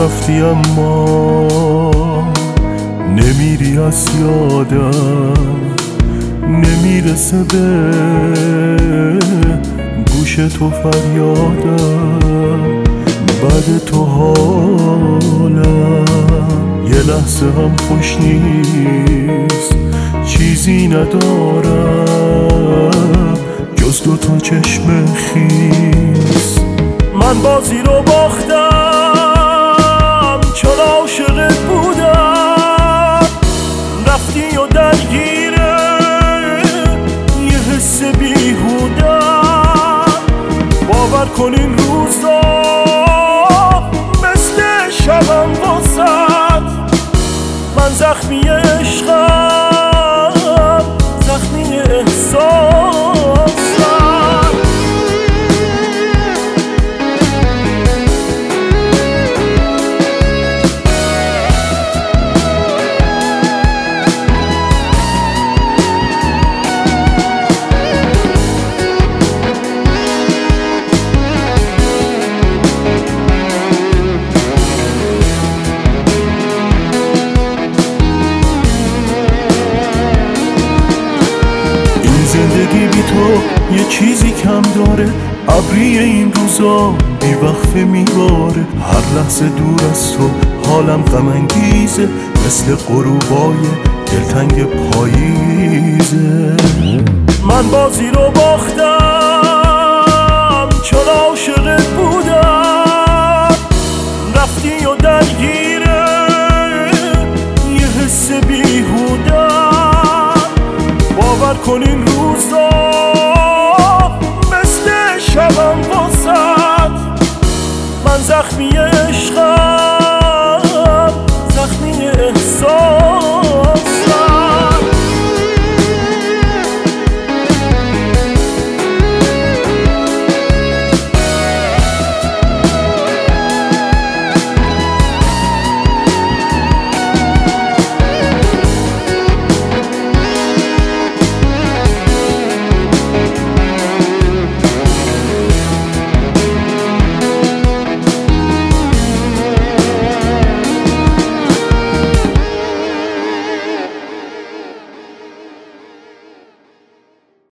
رفتی اما نمیری از یادم، نمیرسه به گوش تو فریادم. بعد تو حالم یه لحظه هم خوش نیست، چیزی ندارم جز دوتا چشم خیس. من بازی رو باختم چون عاشقت بودم، رفتی و درگیره یه حس بیهودم. باور کن این روزا مثل شبم واسد، من زخمی عشقم، زخمی احساسم. زندگی بی تو یه چیزی کم داره، ابری این روزا بی وقفه میباره. هر لحظه دور از تو حالم غم انگیزه، مثل غروبای دلتنگ پاییزه. من بازی رو باختم چون عاشقت بودم، رفتی و درگیره یه حس بیهودم. باور کن این روزا مثل شبم واسد، من زخمی عشقم، زخمی احساس.